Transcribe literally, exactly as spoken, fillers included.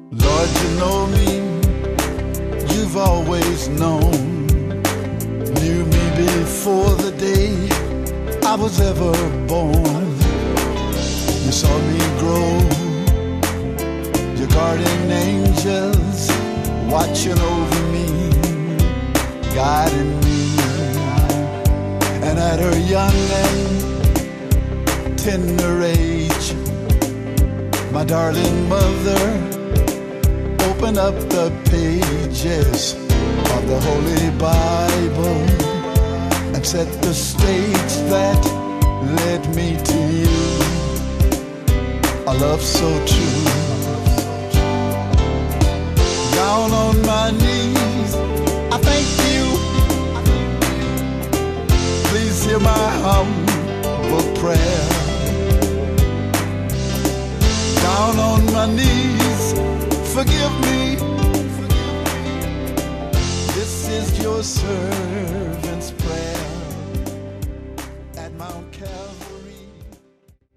Lord, you know me, you've always known. Knew me before the day I was ever born. You saw me grow, your guardian angels watching over me, guiding me. And at her young and tender age, my darling mother opened up the pages of the Holy Bible and set the stage that led me to you. A love so true. Down on my knees, I thank you. Please hear my humble prayer. Down on my knees, forgive me. This is your servant's prayer.